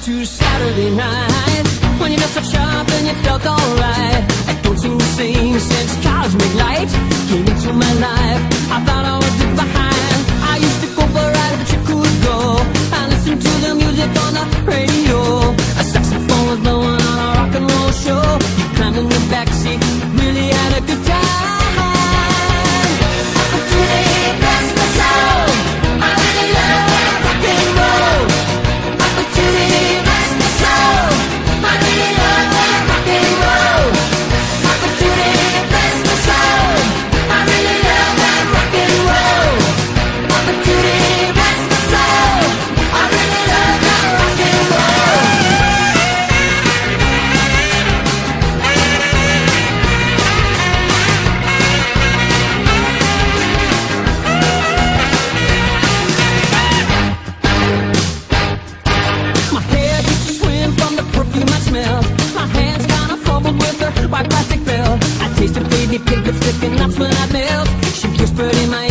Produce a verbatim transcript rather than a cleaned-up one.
to Saturday night, when you dressed up sharp and you felt alright. I don't seem the same since cosmic light came into my life. I thought I was divine. I used to go for a ride, but you could go. I listened to the music on the radio. A saxophone was blowing on a rock and roll show. You climbed in the backseat, really had a good time. White plastic belt, I tasted baby pig lipstick and that's when I melt. She whispered in my